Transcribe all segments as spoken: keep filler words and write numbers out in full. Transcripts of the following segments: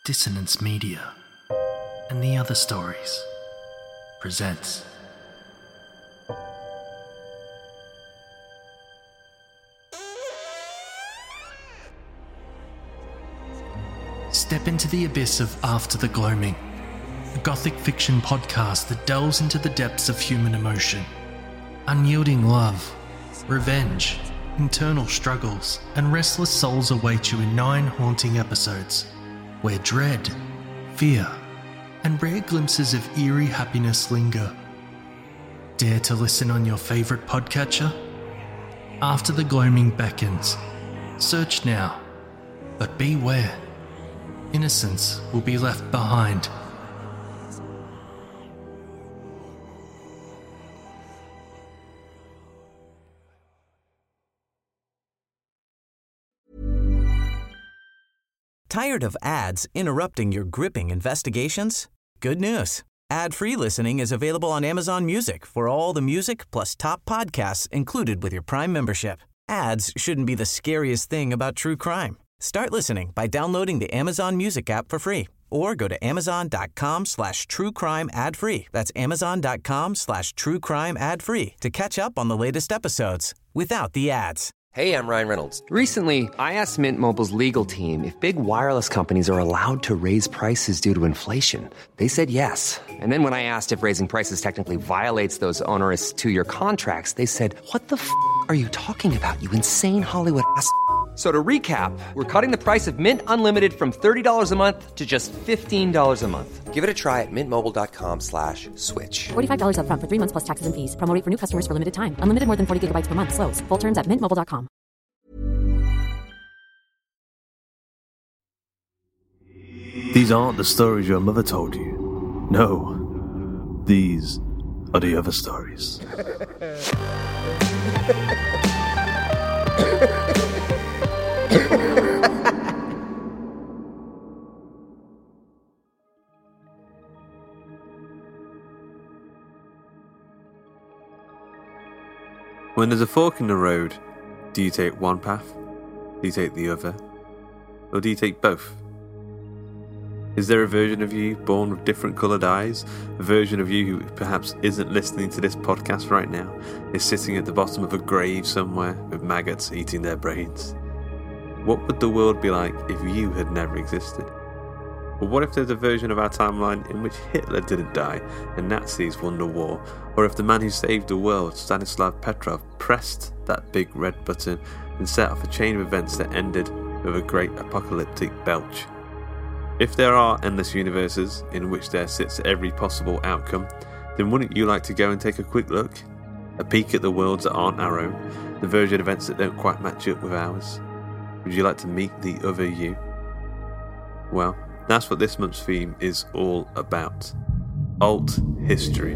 Dissonance Media and the Other Stories presents Step into the abyss of After the Gloaming, a gothic fiction podcast that delves into the depths of human emotion. Unyielding love, revenge, internal struggles, and restless souls await you in nine haunting episodes, where dread, fear, and rare glimpses of eerie happiness linger. Dare to listen on your favourite podcatcher? After the Gloaming beckons. Search now, but beware. Innocence will be left behind. Tired of ads interrupting your gripping investigations? Good news. Ad-free listening is available on Amazon Music for all the music plus top podcasts included with your Prime membership. Ads shouldn't be the scariest thing about true crime. Start listening by downloading the Amazon Music app for free or go to amazon.com slash true crime ad free. That's amazon.com slash true crime ad free to catch up on the latest episodes without the ads. Hey, I'm Ryan Reynolds. Recently, I asked Mint Mobile's legal team if big wireless companies are allowed to raise prices due to inflation. They said yes. And then when I asked if raising prices technically violates those onerous two-year contracts, they said, what the f*** are you talking about, you insane Hollywood ass f- So to recap, we're cutting the price of Mint Unlimited from thirty dollars a month to just fifteen dollars a month. Give it a try at mintmobile.com slash switch. forty-five dollars up front for three months plus taxes and fees. Promo rate for new customers for limited time. Unlimited more than forty gigabytes per month. Slows full terms at mint mobile dot com. These aren't the stories your mother told you. No, these are the other stories. When there's a fork in the road, do you take one path? Do you take the other? Or do you take both? Is there a version of you born with different coloured eyes? A version of you who perhaps isn't listening to this podcast right now, is sitting at the bottom of a grave somewhere with maggots eating their brains? What would the world be like if you had never existed? Or what if there's a version of our timeline in which Hitler didn't die and Nazis won the war? Or if the man who saved the world, Stanislav Petrov, pressed that big red button and set off a chain of events that ended with a great apocalyptic belch? If there are endless universes in which there sits every possible outcome, then wouldn't you like to go and take a quick look? A peek at the worlds that aren't our own, the version of events that don't quite match up with ours? Would you like to meet the other you? Well, that's what this month's theme is all about. Alt history.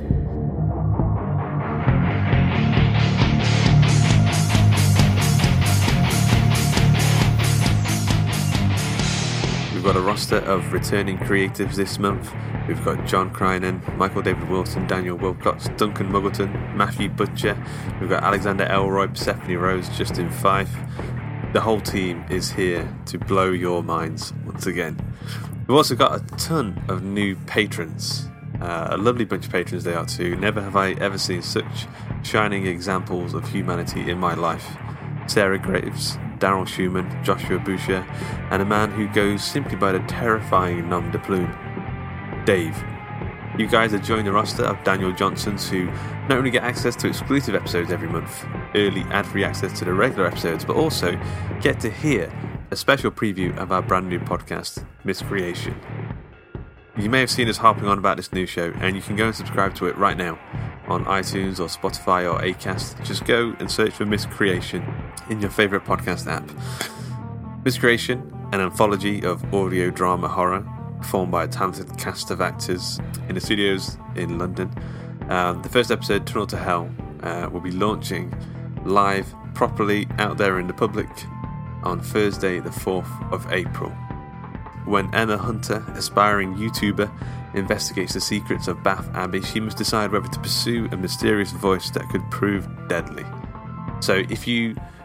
We've got a roster of returning creatives this month. We've got John Crinan, Michael David Wilson, Daniel Wilcox, Duncan Muggleton, Matthew Butcher. We've got Alexander Elroy, Persephone Rose, Justin Fife. The whole team is here to blow your minds once again. We've also got a ton of new patrons. Uh, a lovely bunch of patrons they are too. Never have I ever seen such shining examples of humanity in my life. Sarah Graves, Daryl Schumann, Joshua Boucher, and a man who goes simply by the terrifying nom de plume, Dave. You guys are joining the roster of Daniel Johnsons who not only get access to exclusive episodes every month, early ad-free access to the regular episodes, but also get to hear a special preview of our brand new podcast, Miscreation. You may have seen us harping on about this new show, and you can go and subscribe to it right now on iTunes or Spotify or Acast. Just go and search for Miscreation in your favourite podcast app. Miscreation, an anthology of audio drama horror formed by a talented cast of actors in the studios in London. Um, the first episode, Tunnel to Hell, uh, will be launching live properly out there in the public on Thursday the fourth of April. When Emma Hunter, aspiring YouTuber, investigates the secrets of Bath Abbey, she must decide whether to pursue a mysterious voice that could prove deadly. So if you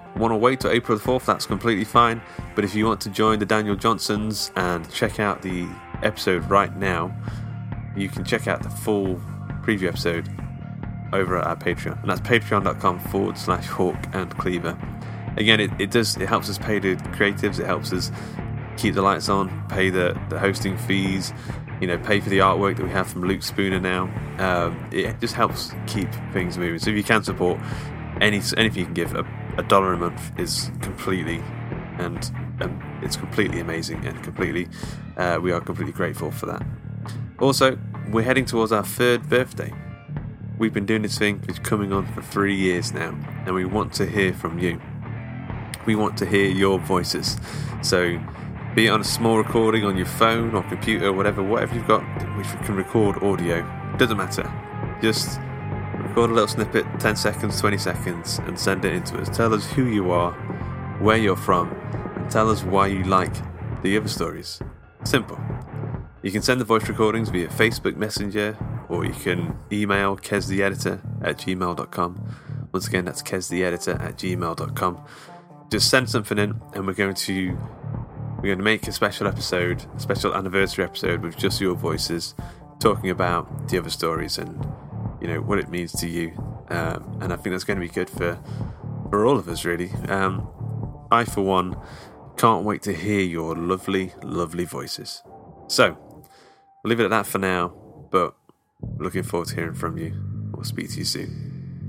want to wait till April the fourth, that's completely fine. But if you want to join the Daniel Johnsons and check out the episode right now, you can check out the full preview episode over at our Patreon. And that's patreon.com forward slash Hawk and Cleaver. Again, it, it does it helps us pay the creatives, it helps us keep the lights on, pay the, the hosting fees, you know, pay for the artwork that we have from Luke Spooner now. Um, it just helps keep things moving. So if you can support, any anything you can give, a, a dollar a month is completely, and um, it's completely amazing and completely, uh, we are completely grateful for that. Also, we're heading towards our third birthday. We've been doing this thing, it's coming on for three years now, and we want to hear from you. We want to hear your voices. So, be it on a small recording on your phone or computer or whatever, whatever you've got which can record audio, doesn't matter. Just record a little snippet, ten seconds, twenty seconds, and send it into us. Tell us who you are, where you're from, and tell us why you like the other stories. Simple. You can send the voice recordings via Facebook Messenger, or you can email keztheeditor at gmail dot com. Once again, that's keztheeditor at gmail dot com. Just send something in, and we're going to we're going to make a special episode, a special anniversary episode with just your voices, talking about the other stories and, you know, what it means to you. Um, and I think that's going to be good for for all of us, really. Um, I, for one, can't wait to hear your lovely, lovely voices. So, we'll leave it at that for now, but looking forward to hearing from you. We'll speak to you soon.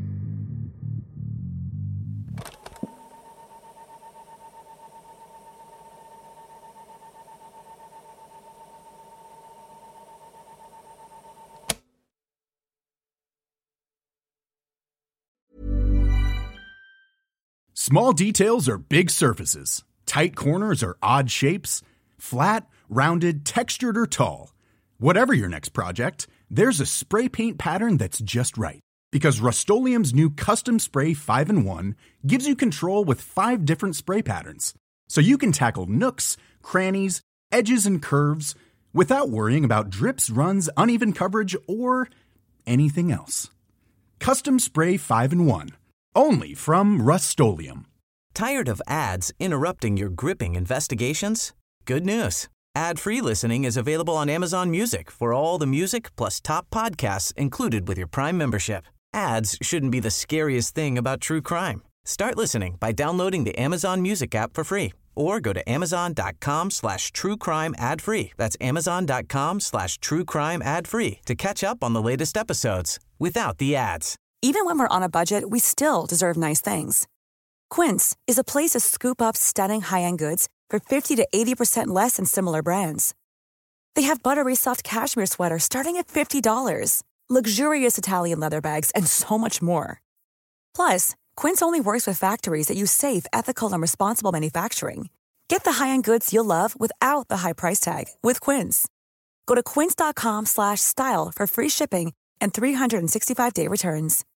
Small details are big surfaces. Tight corners are odd shapes. Flat, rounded, textured, or tall. Whatever your next project, there's a spray paint pattern that's just right. Because Rust-Oleum's new Custom Spray five in one gives you control with five different spray patterns. So you can tackle nooks, crannies, edges, and curves without worrying about drips, runs, uneven coverage, or anything else. Custom Spray five in one. Only from Rust-Oleum. Tired of ads interrupting your gripping investigations? Good news. Ad-free listening is available on Amazon Music for all the music plus top podcasts included with your Prime membership. Ads shouldn't be the scariest thing about true crime. Start listening by downloading the Amazon Music app for free or go to amazon.com slash true crime ad free. That's amazon.com slash true crime ad free to catch up on the latest episodes without the ads. Even when we're on a budget, we still deserve nice things. Quince is a place to scoop up stunning high-end goods for fifty to eighty percent less than similar brands. They have buttery soft cashmere sweaters starting at fifty dollars, luxurious Italian leather bags, and so much more. Plus, Quince only works with factories that use safe, ethical, and responsible manufacturing. Get the high-end goods you'll love without the high price tag with Quince. Go to quince.com slash style for free shipping and three sixty-five day returns.